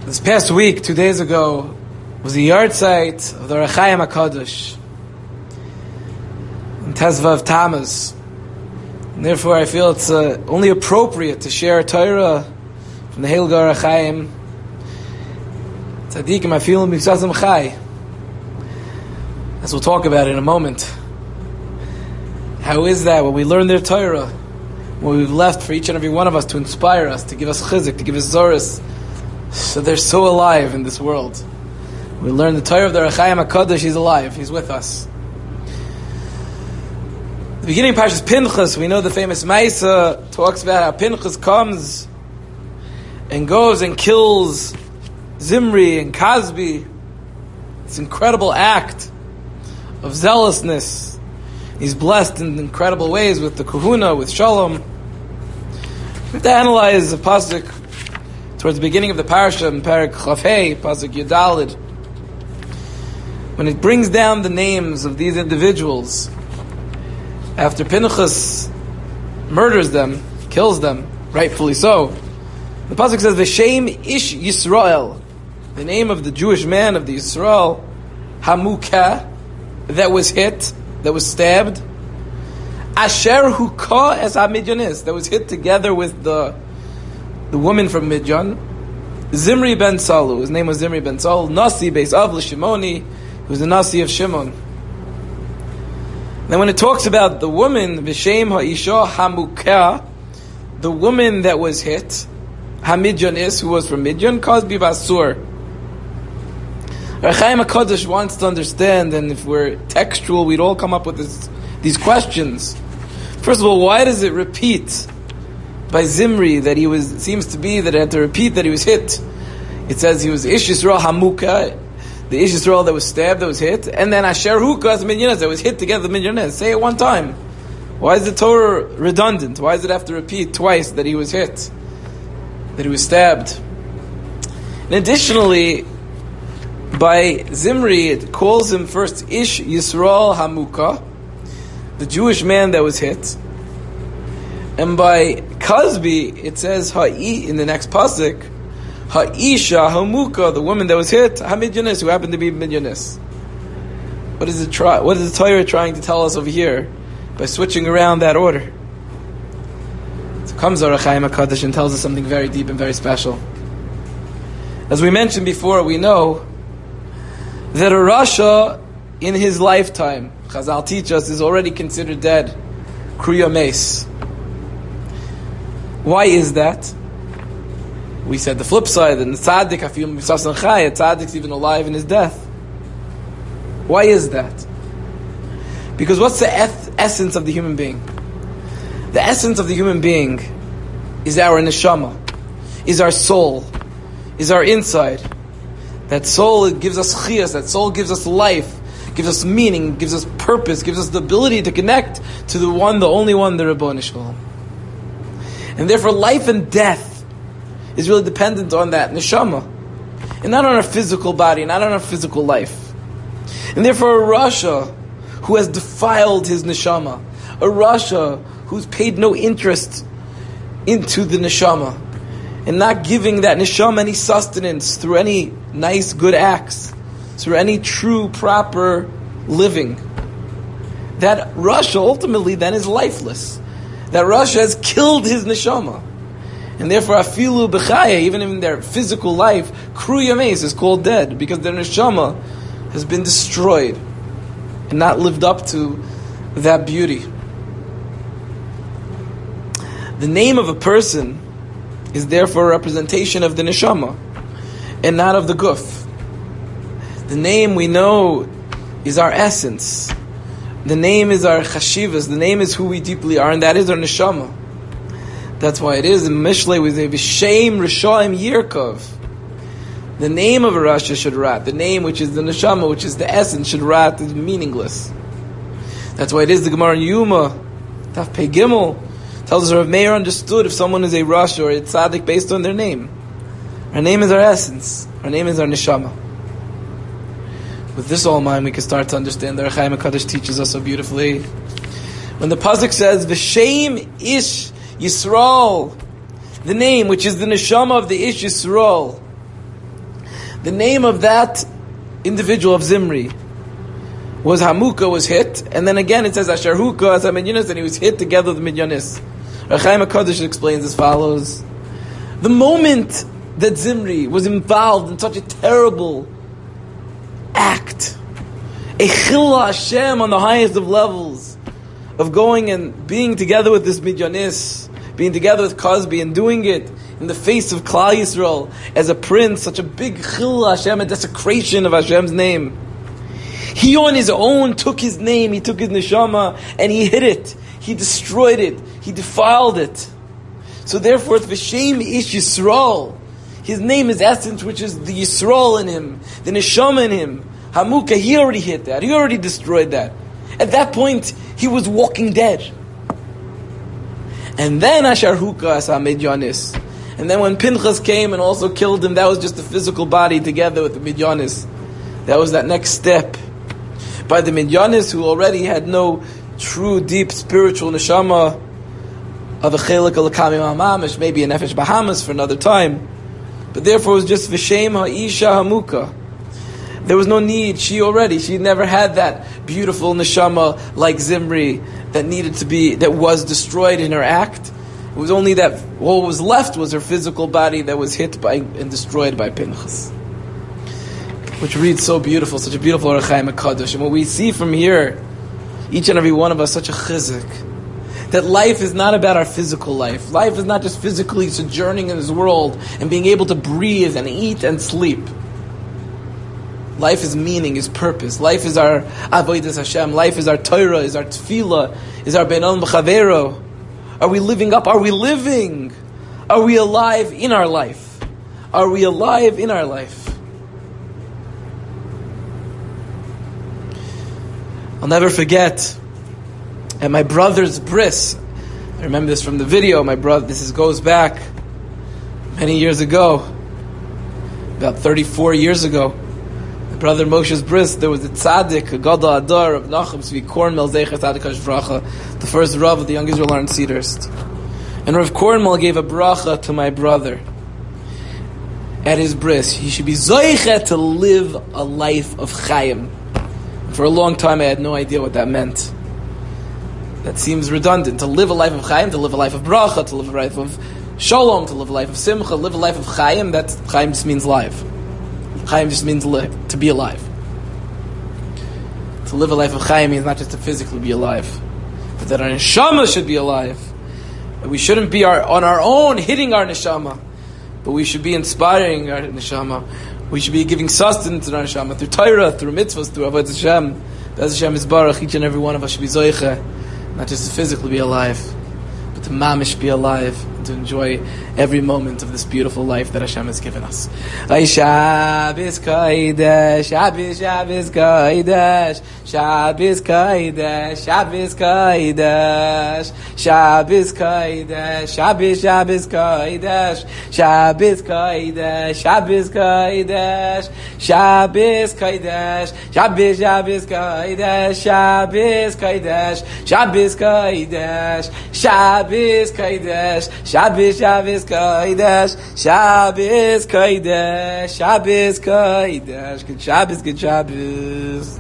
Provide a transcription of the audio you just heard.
This past week, 2 days ago, was the yard site of the Ohr HaChaim HaKadosh in Tezvav Tammuz. And therefore, I feel it's only appropriate to share a Torah from the Heilige Ohr HaChaim Tzadikim Afilim B'Sasam Chai, as we'll talk about in a moment. How is that when we learn their Torah, what we've left for each and every one of us to inspire us, to give us chizik, to give us zoris, so they're so alive in this world. We learn the Torah of the Ohr HaChaim HaKadosh. He's alive, he's with us. The beginning of Parshas Pinchas, we know the famous Maisa talks about how Pinchas comes and goes and kills Zimri and Kazbi. It's an incredible act of zealousness. He's blessed in incredible ways with the kahuna, with shalom. We have to analyze the pasuk towards the beginning of the parasha in Parak Chafei, pasuk Yudalid, when it brings down the names of these individuals after Pinchas murders them, kills them, rightfully so. The pasuk says, "V'shem ish Yisrael," the name of the Jewish man of the Yisrael, Hamukah, that was hit, that was stabbed, Asher Hukah as HaMidyanis, that was hit together with the woman from Midyan, Zimri ben Salu, his name was Zimri ben Salu, Nasi Beis Av L'Shimoni, he was the Nasi of Shimon. Then when it talks about the woman, V'shem Ha'isha Hamukah, the woman that was hit, Hamidyanis, who was from Midyan, Kazbi Basur. Ohr HaChaim HaKadosh wants to understand, and if we're textual, we'd all come up with these questions. First of all, why does it repeat by Zimri that it seems to be that it had to repeat that he was hit? It says he was Ish Yisrael Hamuka, the Ish Yisrael that was stabbed, that was hit, and then Asher Hukas Midyanis, that was hit together with Midyanis. Say it one time. Why is the Torah redundant? Why does it have to repeat twice that he was hit, that he was stabbed? And additionally, by Zimri, it calls him first Ish Yisrael Hamuka, the Jewish man that was hit. And by Kazbi, it says Ha'i in the next pasuk, Ha'isha Hamuka, the woman that was hit, Hamidyanis, who happened to be Midyanis. What is the Torah trying to tell us over here by switching around that order? So comes Ohr HaChaim HaKadosh and tells us something very deep and very special. As we mentioned before, we know that a Rasha in his lifetime, Chazal teach us, is already considered dead. Kruya Meis. Why is that? We said the flip side, and the tzaddik, Afiyum B'Sasam Chai, a tzaddik's even alive in his death. Why is that? Because what's the essence of the human being? The essence of the human being is our neshama, is our soul, is our inside. That soul, it gives us chiyas, that soul gives us life, gives us meaning, gives us purpose, gives us the ability to connect to the one, the only one, the Ribono Shel Olam. And therefore life and death is really dependent on that neshama, and not on our physical body, not on our physical life. And therefore a Rasha who has defiled his neshama, a Rasha who's paid no interest into the neshama, and not giving that neshama any sustenance through any nice good acts, through any true proper living, that Rasha ultimately then is lifeless. That Rasha has killed his neshama. And therefore afilu b'chaya, even in their physical life, kruya meis is called dead, because their neshama has been destroyed and not lived up to that beauty. The name of a person is therefore a representation of the neshama and not of the guf. The name, we know, is our essence. The name is our chashivas. The name is who we deeply are, and that is our neshama. That's why it is in Mishlei we say V'shem Rishaim Yirkov. The name of a Rasha should rot. The name, which is the neshama, which is the essence, should rot, is meaningless. That's why it is the Gemara in Yuma, Taf Pei Gimel, tells us Rav Meir understood if someone is a Rasha or a tzaddik based on their name. Our name is our essence. Our name is our neshama. With this all in mind, we can start to understand that Ohr HaChaim HaKadosh teaches us so beautifully. When the pasuk says, "V'shem ish Yisrael," the name which is the neshama of the Ish Yisrael, The name of that individual of Zimri was Hamuka, was hit, and then again it says Asher Huka as Midyanis, and he was hit together with Midyanis. Rechaim HaKadosh explains as follows: the moment that Zimri was involved in such a terrible act, a chillah Hashem on the highest of levels, of going and being together with this Midyanis, being together with Cosby and doing it in the face of Klal Yisrael as a prince, such a big chillah Hashem, a desecration of Hashem's name. He on his own took his name, he took his neshama, and he hid it. He destroyed it. He defiled it. So therefore, V'shem Ish Yisrael, his name is essence, which is the Yisrael in him, the neshama in him. Hamuka, he already hit that. He already destroyed that. At that point, he was walking dead. And then Asher Huka Asa Midyanis. And then when Pinchas came and also killed him, that was just the physical body together with the Midyanis. That was that next step. By the Midyanis, who already had no true, deep, spiritual neshama of a chelik alakami mamash, maybe a nefesh bahamas for another time. But therefore it was just V'shem ha'isha hamuka. There was no need. She never had that beautiful neshama like Zimri that needed to be, that was destroyed in her act. It was only that what was left was her physical body that was hit by and destroyed by Pinchas. Which reads so beautiful, such a beautiful Rechaim HaKadosh. And what we see from here, each and every one of us, such a chizuk, that life is not about our physical life. Life is not just physically sojourning in this world and being able to breathe and eat and sleep. Life is meaning, is purpose. Life is our avodas Hashem. Life is our Torah, is our tefillah, is our benon b'chavero. Are we living up? Are we living? Are we alive in our life? Are we alive in our life? I'll never forget at my brother's bris. I remember this from the video. My brother, goes back many years ago, about 34 years ago. My brother Moshe's bris, there was a tzaddik, a gadol adar of Nachum Tzvi Kornmel Zecher Tzaddik HaShvracha, the first Rav of the Young Israel in Cedarst. And Rav Kornmel gave a bracha to my brother at his bris. He should be zoichet to live a life of chayim. For a long time I had no idea what that meant. That seems redundant. To live a life of chayim, to live a life of bracha, to live a life of shalom, to live a life of simcha, live a life of chayim, that chayim just means live. Chayim just means to be alive. To live a life of chayim means not just to physically be alive, but that our neshama should be alive. That we shouldn't be on our own hitting our neshama, but we should be inspiring our neshama. We should be giving sustenance to our neshama through Torah, through mitzvahs, through avodas Hashem. As Hashem is barach, each and every one of us should be zoicha, not just to physically be alive, but to mamish be alive, and to enjoy every moment of this beautiful life that Hashem has given us. Ay Shabbos Kodesh, Shabbos Kodesh, Shabbos Kodesh, Shabbos Kodesh, Shabbos Kodesh, Shabbos Kodesh, Shabbos Kodesh, Shabbos Kodesh, Shabbos Kodesh, Shabbos Kodesh, Shabbos Kodesh, Shabbos Kodesh, Shabbos Kodesh, Shabbos Kodesh, Shabbos Kodesh, Shabbos Kodesh, good Shabbos, good Shabbos.